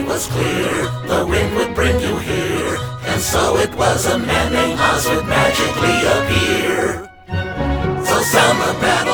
was clear, the wind would bring you here. And so it was a man named Oz would magically appear. So sound the battle